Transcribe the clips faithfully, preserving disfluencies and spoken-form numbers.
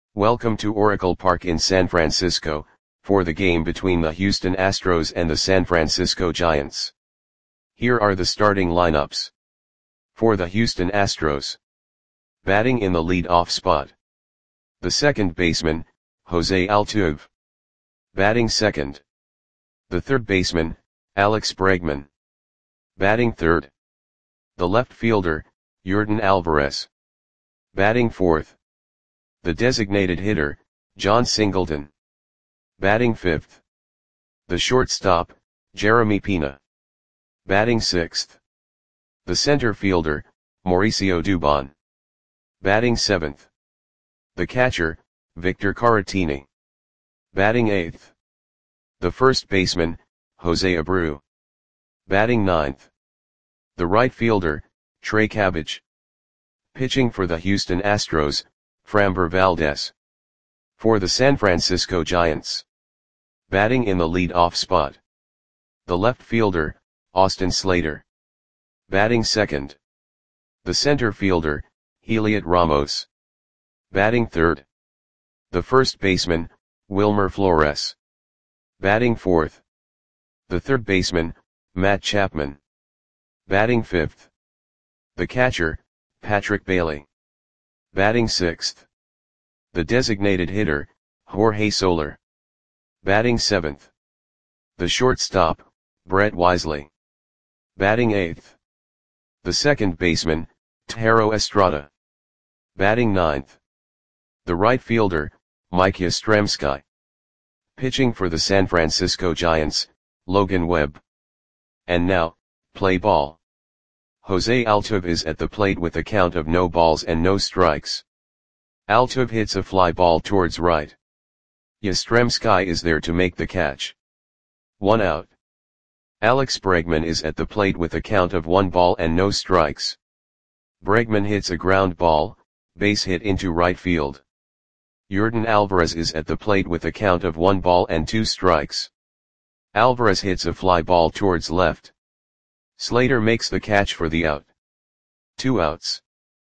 Welcome to Oracle Park in San Francisco, for the game between the Houston Astros and the San Francisco Giants. Here are the starting lineups. For the Houston Astros. Batting in the lead-off spot. The second baseman, Jose Altuve. Batting second. The third baseman, Alex Bregman. Batting third. The left fielder, Yordan Alvarez. Batting fourth. The designated hitter, Jon Singleton. Batting fifth. The shortstop, Jeremy Pena. Batting sixth. The center fielder, Mauricio Dubon. Batting seventh. The catcher, Victor Caratini. Batting eighth. The first baseman, Jose Abreu. Batting ninth. The right fielder, Trey Cabbage. Pitching for the Houston Astros, Framber Valdez. For the San Francisco Giants. Batting in the lead-off spot. The left fielder, Austin Slater. Batting second. The center fielder, Heliot Ramos. Batting third. The first baseman, Wilmer Flores. Batting fourth. The third baseman, Matt Chapman. Batting fifth. The catcher, Patrick Bailey. Batting sixth. The designated hitter, Jorge Soler. Batting seventh. The shortstop, Brett Wisely. Batting eighth. The second baseman, Thairo Estrada. Batting ninth. The right fielder, Mike Yastrzemski. Pitching for the San Francisco Giants, Logan Webb. And now, play ball. Jose Altuve is at the plate with a count of no balls and no strikes. Altuve hits a fly ball towards right. Yastrzemski is there to make the catch. One out. Alex Bregman is at the plate with a count of one ball and no strikes. Bregman hits a ground ball, base hit into right field. Yordan Alvarez is at the plate with a count of one ball and two strikes. Alvarez hits a fly ball towards left. Slater makes the catch for the out. Two outs.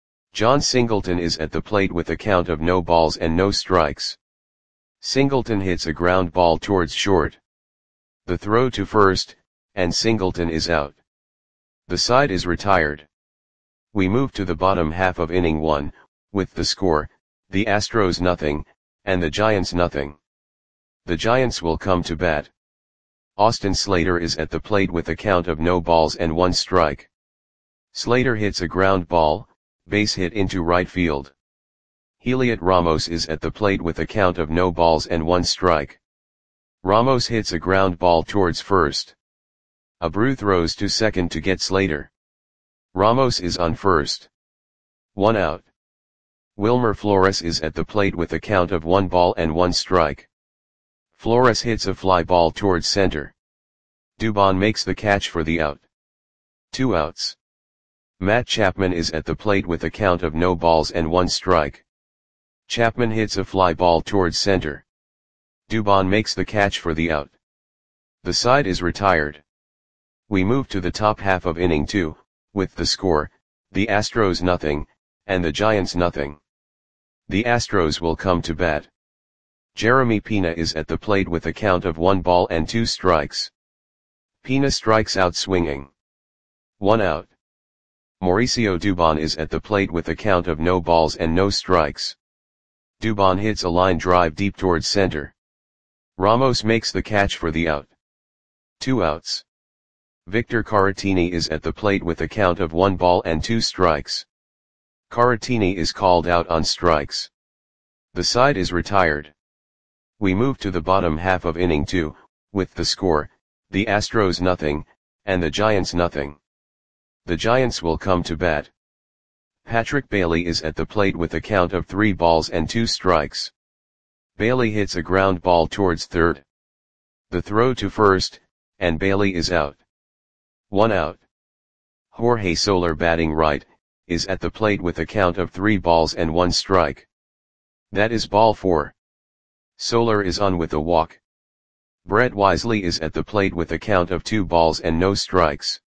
Jon Singleton is at the plate with a count of no balls and no strikes. Singleton hits a ground ball towards short. The throw to first, and Singleton is out. The side is retired. We move to the bottom half of inning one, with the score, the Astros nothing, and the Giants nothing. The Giants will come to bat. Austin Slater is at the plate with a count of no balls and one strike. Slater hits a ground ball, base hit into right field. Heliot Ramos is at the plate with a count of no balls and one strike. Ramos hits a ground ball towards first. Abreu throws to second to get Slater. Ramos is on first. One out. Wilmer Flores is at the plate with a count of one ball and one strike. Flores hits a fly ball towards center. Dubon makes the catch for the out. Two outs. Matt Chapman is at the plate with a count of no balls and one strike. Chapman hits a fly ball towards center. Dubon makes the catch for the out. The side is retired. We move to the top half of inning two, with the score, the Astros nothing, and the Giants nothing. The Astros will come to bat. Jeremy Pena is at the plate with a count of one ball and two strikes. Pena strikes out swinging. One out. Mauricio Dubon is at the plate with a count of no balls and no strikes. Dubon hits a line drive deep towards center. Ramos makes the catch for the out. Two outs. Victor Caratini is at the plate with a count of one ball and two strikes. Caratini is called out on strikes. The side is retired. We move to the bottom half of inning two, with the score, the Astros nothing, and the Giants nothing. The Giants will come to bat. Patrick Bailey is at the plate with a count of three balls and two strikes. Bailey hits a ground ball towards third. The throw to first, and Bailey is out. One out. Jorge Soler batting right, is at the plate with a count of three balls and one strike. That is ball four. Soler is on with a walk. Brett Wisely is at the plate with a count of two balls and no strikes.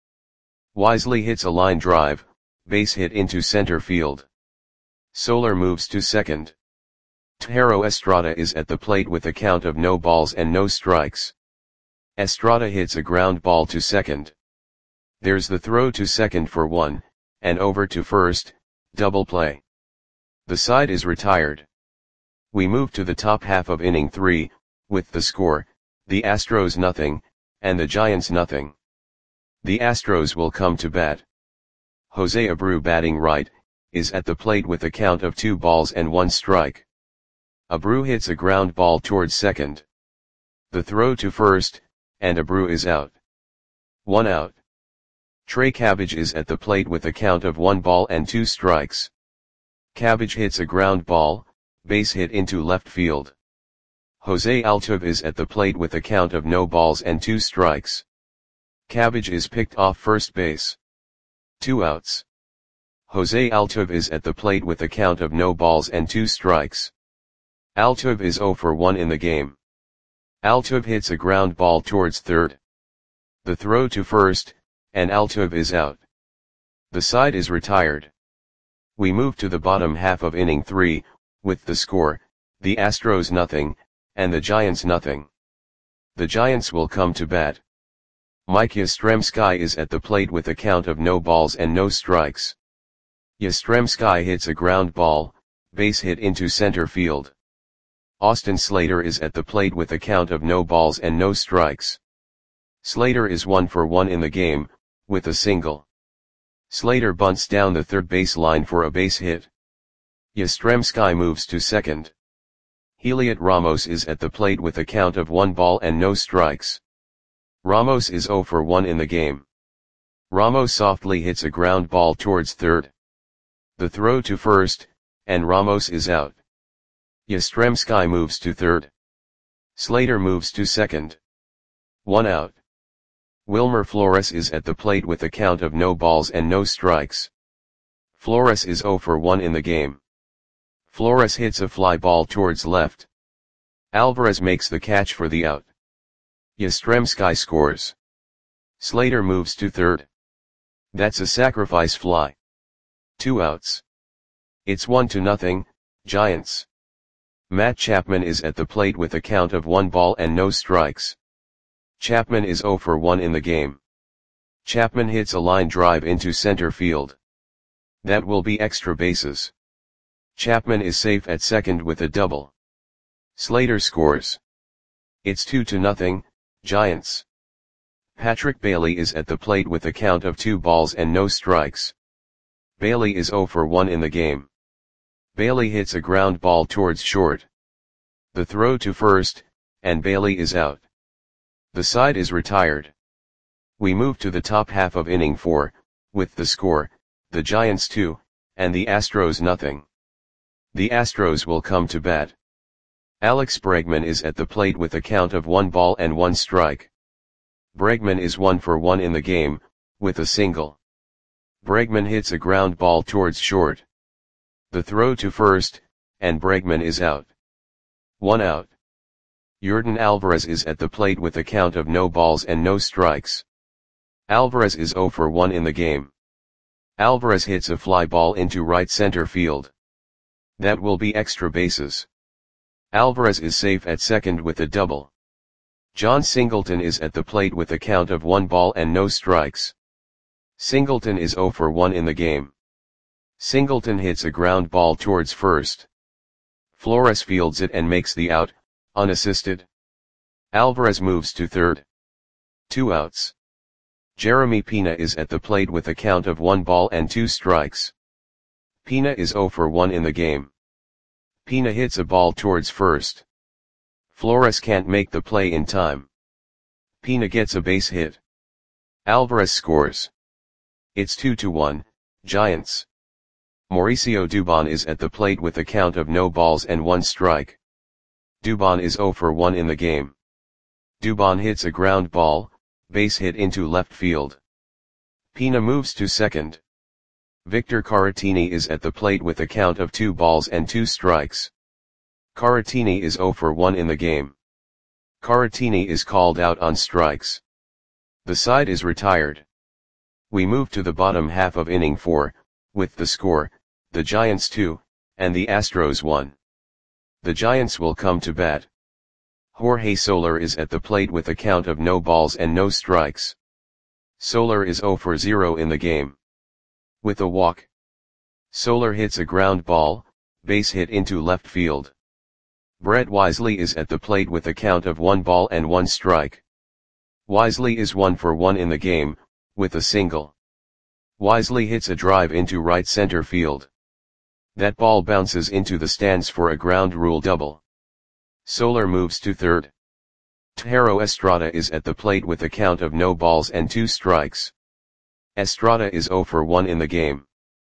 Wisely hits a line drive, base hit into center field. Soler moves to second. Thairo Estrada is at the plate with a count of no balls and no strikes. Estrada hits a ground ball to second. There's the throw to second for one, and over to first, double play. The side is retired. We move to the top half of inning three, with the score, the Astros nothing, and the Giants nothing. The Astros will come to bat. Jose Abreu, batting right, is at the plate with a count of two balls and one strike. Abreu hits a ground ball towards second. The throw to first, and Abreu is out. One out. Trey Cabbage is at the plate with a count of one ball and two strikes. Cabbage hits a ground ball, base hit into left field. Jose Altuve is at the plate with a count of no balls and two strikes. Cabbage is picked off first base. Two outs. Jose Altuve is at the plate with a count of no balls and two strikes. Altuve is zero for one in the game. Altuve hits a ground ball towards third. The throw to first, and Altuve is out. The side is retired. We move to the bottom half of inning three, with the score, the Astros nothing, and the Giants nothing. The Giants will come to bat. Mike Yastrzemski is at the plate with a count of no balls and no strikes. Yastrzemski hits a ground ball, base hit into center field. Austin Slater is at the plate with a count of no balls and no strikes. Slater is one for one in the game, with a single. Slater bunts down the third base line for a base hit. Yastrzemski moves to second. Heliot Ramos is at the plate with a count of one ball and no strikes. Ramos is zero for one in the game. Ramos softly hits a ground ball towards third. The throw to first, and Ramos is out. Yastrzemski moves to third. Slater moves to second. One out. Wilmer Flores is at the plate with a count of no balls and no strikes. Flores is zero for one in the game. Flores hits a fly ball towards left. Alvarez makes the catch for the out. Yastrzemski scores. Slater moves to third. That's a sacrifice fly. Two outs. It's one to nothing, Giants. Matt Chapman is at the plate with a count of one ball and no strikes. Chapman is zero for one in the game. Chapman hits a line drive into center field. That will be extra bases. Chapman is safe at second with a double. Slater scores. It's two to nothing, Giants. Patrick Bailey is at the plate with a count of two balls and no strikes. Bailey is zero for one in the game. Bailey hits a ground ball towards short. The throw to first, and Bailey is out. The side is retired. We move to the top half of inning four, with the score, the Giants two, and the Astros nothing. The Astros will come to bat. Alex Bregman is at the plate with a count of one ball and one strike. Bregman is one for one in the game, with a single. Bregman hits a ground ball towards short. The throw to first, and Bregman is out. One out. Yordan Alvarez is at the plate with a count of no balls and no strikes. Alvarez is zero for one in the game. Alvarez hits a fly ball into right center field. That will be extra bases. Alvarez is safe at second with a double. John Singleton is at the plate with a count of one ball and no strikes. Singleton is zero for one in the game. Singleton hits a ground ball towards first. Flores fields it and makes the out, unassisted. Alvarez moves to third. Two outs. Jeremy Pena is at the plate with a count of one ball and two strikes. Pena is zero for one in the game. Pena hits a ball towards first. Flores can't make the play in time. Pena gets a base hit. Alvarez scores. It's two to one, Giants. Mauricio Dubon is at the plate with a count of no balls and one strike. Dubon is zero for one in the game. Dubon hits a ground ball, base hit into left field. Pena moves to second. Victor Caratini is at the plate with a count of two balls and two strikes. Caratini is zero for one in the game. Caratini is called out on strikes. The side is retired. We move to the bottom half of inning four, with the score, the Giants two, and the Astros one. The Giants will come to bat. Jorge Soler is at the plate with a count of no balls and no strikes. Soler is zero for zero in the game. With a walk. Soler hits a ground ball, base hit into left field. Brett Wisely is at the plate with a count of one ball and one strike. Wisely is one for one in the game, with a single. Wisely hits a drive into right center field. That ball bounces into the stands for a ground rule double. Soler moves to third. Thairo Estrada is at the plate with a count of no balls and two strikes. Estrada is zero for one in the game.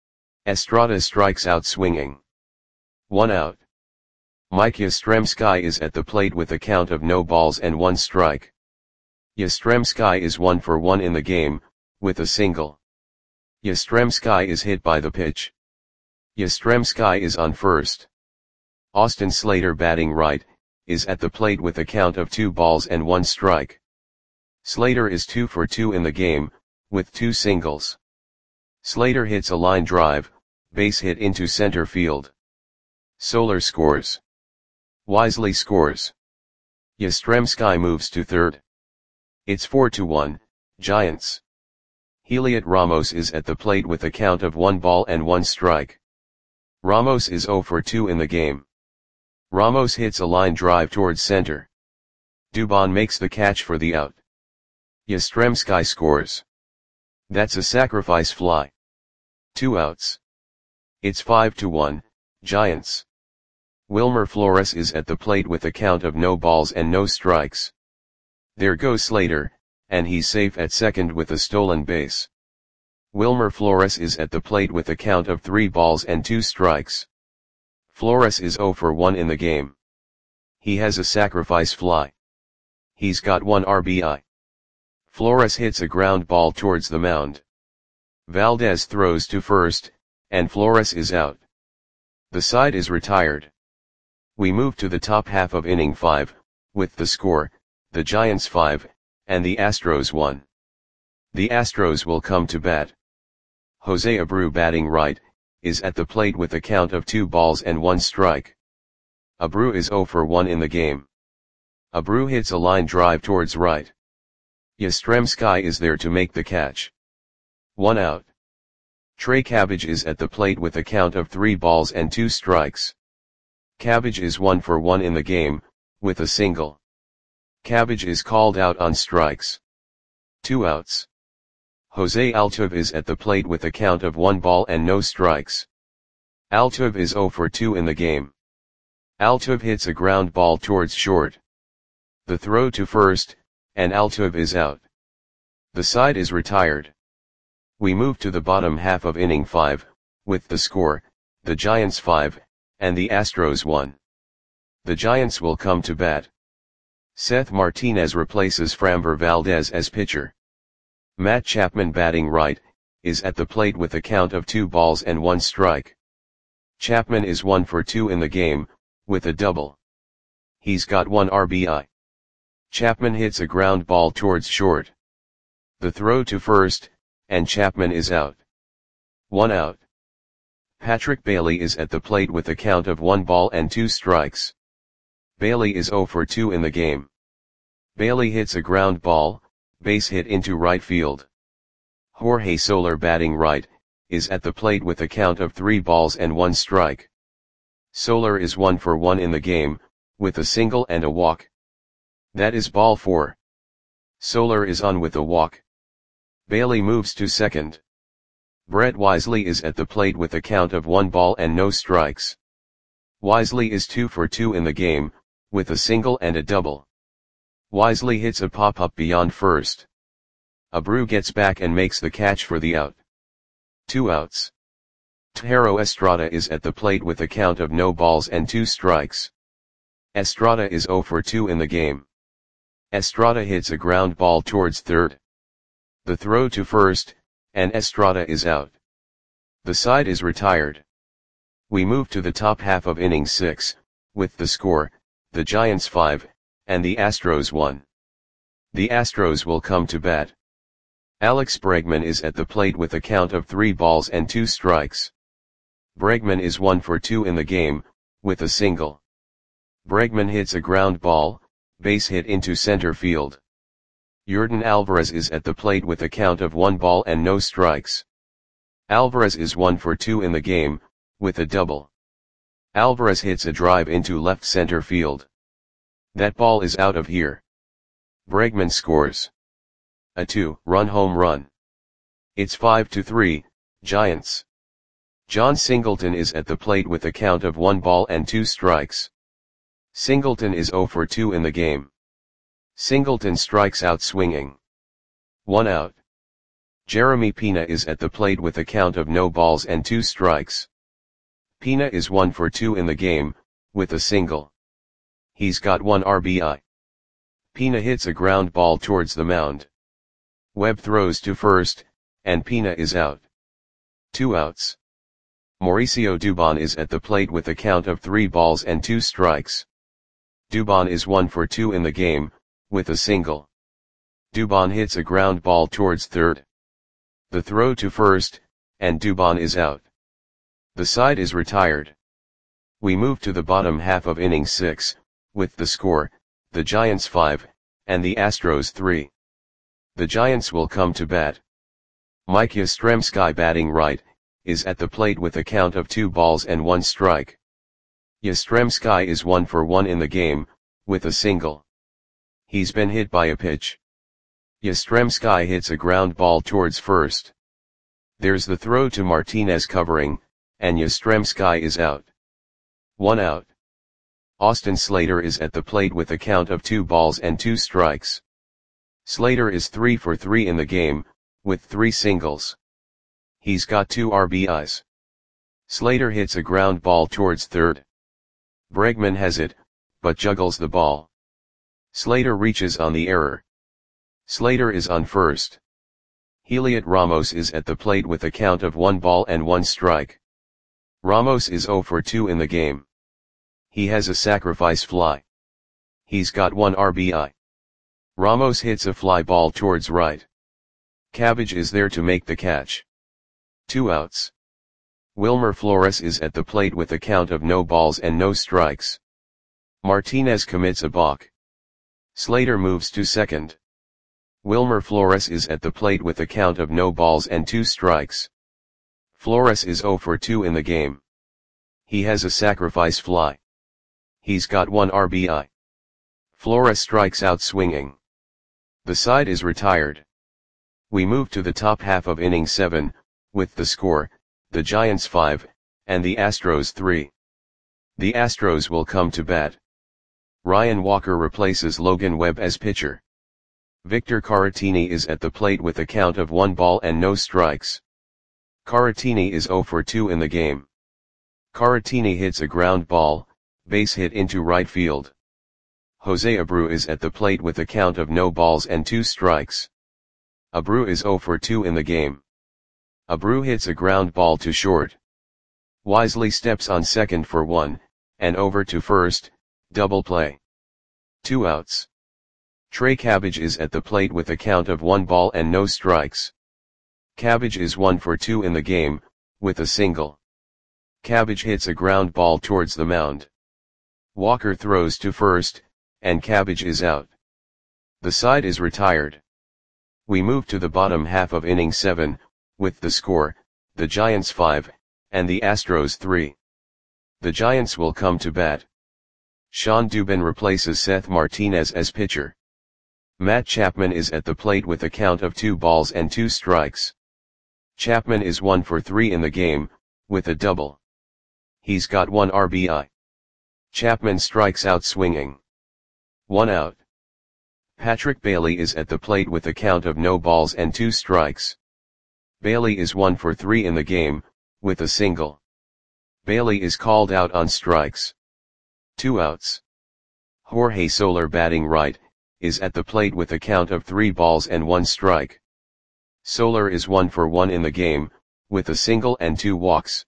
Estrada strikes out swinging. One out. Mike Yastrzemski is at the plate with a count of no balls and one strike. Yastrzemski is one for one in the game, with a single. Yastrzemski is hit by the pitch. Yastrzemski is on first. Austin Slater, batting right, is at the plate with a count of two balls and one strike. Slater is two for two in the game, with two singles. Slater hits a line drive, base hit into center field. Soler scores. Wisely scores. Yastrzemski moves to third. It's four to one, Giants. Heliot Ramos is at the plate with a count of one ball and one strike. Ramos is zero for two in the game. Ramos hits a line drive towards center. Dubon makes the catch for the out. Yastrzemski scores. That's a sacrifice fly. Two outs. It's five to one, Giants. Wilmer Flores is at the plate with a count of no balls and no strikes. There goes Slater, and he's safe at second with a stolen base. Wilmer Flores is at the plate with a count of three balls and two strikes. Flores is zero for one in the game. He has a sacrifice fly. He's got one R B I. Flores hits a ground ball towards the mound. Valdez throws to first, and Flores is out. The side is retired. We move to the top half of inning five, with the score, the Giants five, and the Astros one. The Astros will come to bat. Jose Abreu, batting right, is at the plate with a count of two balls and one strike. Abreu is zero for one in the game. Abreu hits a line drive towards right. Yastrzemski is there to make the catch. One out. Trey Cabbage is at the plate with a count of three balls and two strikes. Cabbage is one for one in the game, with a single. Cabbage is called out on strikes. Two outs. Jose Altuve is at the plate with a count of one ball and no strikes. Altuve is zero for two in the game. Altuve hits a ground ball towards short. The throw to first, and Altuve is out. The side is retired. We move to the bottom half of inning five, with the score, the Giants five, and the Astros one. The Giants will come to bat. Seth Martinez replaces Framber Valdez as pitcher. Matt Chapman, batting right, is at the plate with a count of two balls and one strike. Chapman is one for two in the game, with a double. He's got one R B I. Chapman hits a ground ball towards short. The throw to first, and Chapman is out. One out. Patrick Bailey is at the plate with a count of one ball and two strikes. Bailey is zero for two in the game. Bailey hits a ground ball, base hit into right field. Jorge Soler, batting right, is at the plate with a count of three balls and one strike. Soler is one for one in the game, with a single and a walk. That is ball four. Soler is on with a walk. Bailey moves to second. Brett Wisely is at the plate with a count of one ball and no strikes. Wisely is two for two in the game, with a single and a double. Wisely hits a pop-up beyond first. Abreu gets back and makes the catch for the out. Two outs. Thairo Estrada is at the plate with a count of no balls and two strikes. Estrada is zero for two in the game. Estrada hits a ground ball towards third. The throw to first, and Estrada is out. The side is retired. We move to the top half of inning six, with the score, the Giants five, and the Astros one. The Astros will come to bat. Alex Bregman is at the plate with a count of three balls and two strikes. Bregman is one for two in the game, with a single. Bregman hits a ground ball, base hit into center field. Yordan Alvarez is at the plate with a count of one ball and no strikes. Alvarez is one for two in the game, with a double. Alvarez hits a drive into left center field. That ball is out of here. Bregman scores a two-run home run. It's five to three, Giants. John Singleton is at the plate with a count of one ball and two strikes. Singleton is zero for two in the game. Singleton strikes out swinging. One out. Jeremy Pena is at the plate with a count of no balls and two strikes. Pena is one for two in the game, with a single. He's got one R B I. Pena hits a ground ball towards the mound. Webb throws to first, and Pena is out. Two outs. Mauricio Dubon is at the plate with a count of three balls and two strikes. Dubon is one for two in the game, with a single. Dubon hits a ground ball towards third. The throw to first, and Dubon is out. The side is retired. We move to the bottom half of inning six, with the score, the Giants five, and the Astros three. The Giants will come to bat. Mike Yastrzemski, batting right, is at the plate with a count of two balls and one strike. Yastrzemski is one for one in the game, with a single. He's been hit by a pitch. Yastrzemski hits a ground ball towards first. There's the throw to Martinez covering, and Yastrzemski is out. One out. Austin Slater is at the plate with a count of two balls and two strikes. Slater is three for three in the game, with three singles. He's got two R B Is. Slater hits a ground ball towards third. Bregman has it, but juggles the ball. Slater reaches on the error. Slater is on first. Heliot Ramos is at the plate with a count of one ball and one strike. Ramos is zero for two in the game. He has a sacrifice fly. He's got one R B I. Ramos hits a fly ball towards right. Cabbage is there to make the catch. Two outs. Wilmer Flores is at the plate with a count of no balls and no strikes. Martinez commits a balk. Slater moves to second. Wilmer Flores is at the plate with a count of no balls and two strikes. Flores is zero for two in the game. He has a sacrifice fly. He's got one R B I. Flores strikes out swinging. The side is retired. We move to the top half of inning seven, with the score, the Giants five, and the Astros three. The Astros will come to bat. Ryan Walker replaces Logan Webb as pitcher. Victor Caratini is at the plate with a count of one ball and no strikes. Caratini is zero for two in the game. Caratini hits a ground ball, base hit into right field. Jose Abreu is at the plate with a count of no balls and two strikes. Abreu is zero for two in the game. Abreu hits a ground ball to short. Wisely steps on second for one, and over to first, double play. Two outs. Trey Cabbage is at the plate with a count of one ball and no strikes. Cabbage is one for two in the game, with a single. Cabbage hits a ground ball towards the mound. Walker throws to first, and Cabbage is out. The side is retired. We move to the bottom half of inning seven, with the score, the Giants five, and the Astros three. The Giants will come to bat. Sean Dubin replaces Seth Martinez as pitcher. Matt Chapman is at the plate with a count of two balls and two strikes. Chapman is one for three in the game, with a double. He's got one R B I. Chapman strikes out swinging. One out. Patrick Bailey is at the plate with a count of no balls and two strikes. Bailey is one for three in the game, with a single. Bailey is called out on strikes. Two outs. Jorge Soler, batting right, is at the plate with a count of three balls and one strike. Soler is one for one in the game, with a single and two walks.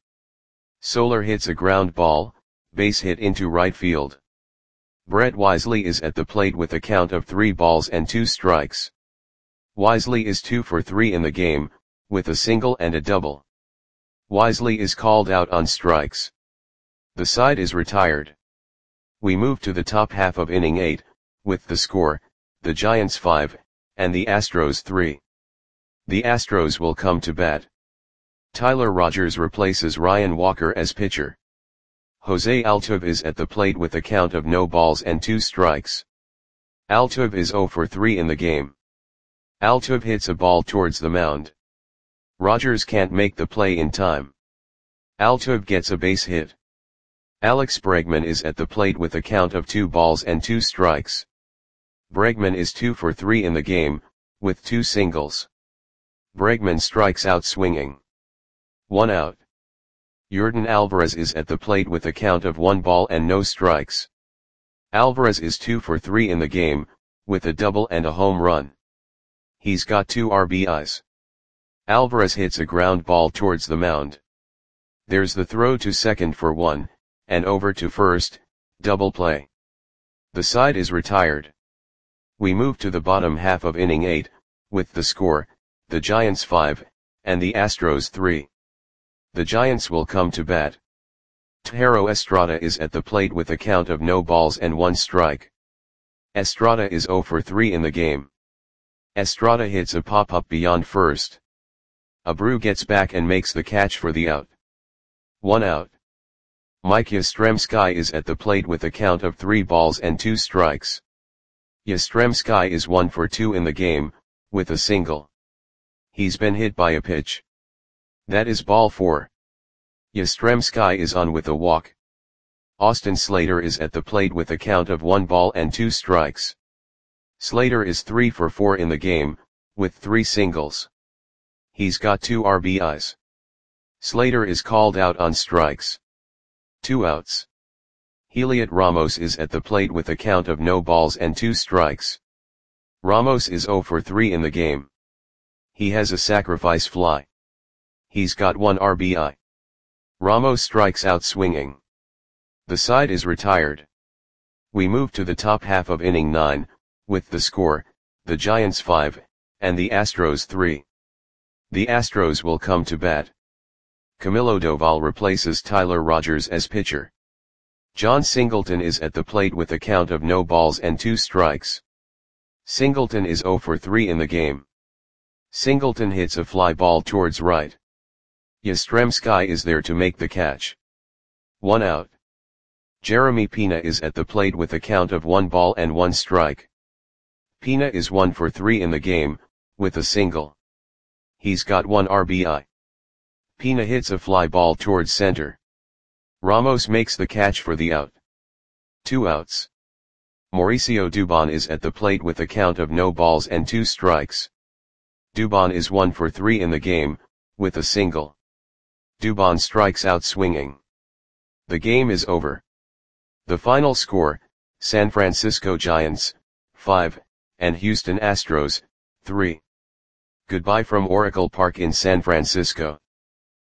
Soler hits a ground ball, base hit into right field. Brett Wisely is at the plate with a count of three balls and two strikes. Wisely is two for three in the game, with a single and a double. Wisely is called out on strikes. The side is retired. We move to the top half of inning eight, with the score, the Giants five, and the Astros three. The Astros will come to bat. Tyler Rogers replaces Ryan Walker as pitcher. Jose Altuve is at the plate with a count of no balls and two strikes. Altuve is zero for three in the game. Altuve hits a ball towards the mound. Rogers can't make the play in time. Altuve gets a base hit. Alex Bregman is at the plate with a count of two balls and two strikes. Bregman is two for three in the game, with two singles. Bregman strikes out swinging. One out. Yordan Alvarez is at the plate with a count of one ball and no strikes. Alvarez is two for three in the game, with a double and a home run. He's got two R B Is. Alvarez hits a ground ball towards the mound. There's the throw to second for one, and over to first, double play. The side is retired. We move to the bottom half of inning eight, with the score, the Giants five, and the Astros three. The Giants will come to bat. Thairo Estrada is at the plate with a count of no balls and one strike. Estrada is zero for three in the game. Estrada hits a pop-up beyond first. Abreu gets back and makes the catch for the out. One out. Mike Yastrzemski is at the plate with a count of three balls and two strikes. Yastrzemski is one for two in the game, with a single. He's been hit by a pitch. That is ball four. Yastrzemski is on with a walk. Austin Slater is at the plate with a count of one ball and two strikes. Slater is three for four in the game, with three singles. He's got two R B Is. Slater is called out on strikes. Two outs. Heliot Ramos is at the plate with a count of no balls and two strikes. Ramos is zero for three in the game. He has a sacrifice fly. He's got one R B I. Ramos strikes out swinging. The side is retired. We move to the top half of inning nine, with the score, the Giants five, and the Astros three. The Astros will come to bat. Camilo Doval replaces Tyler Rogers as pitcher. John Singleton is at the plate with a count of no balls and two strikes. Singleton is zero for three in the game. Singleton hits a fly ball towards right. Yastrzemski is there to make the catch. One out. Jeremy Pena is at the plate with a count of one ball and one strike. Pena is one for three in the game, with a single. He's got one R B I. Pena hits a fly ball towards center. Ramos makes the catch for the out. Two outs. Mauricio Dubon is at the plate with a count of no balls and two strikes. Dubon is one for three in the game, with a single. Dubon strikes out swinging. The game is over. The final score, San Francisco Giants, five, and Houston Astros, three. Goodbye from Oracle Park in San Francisco.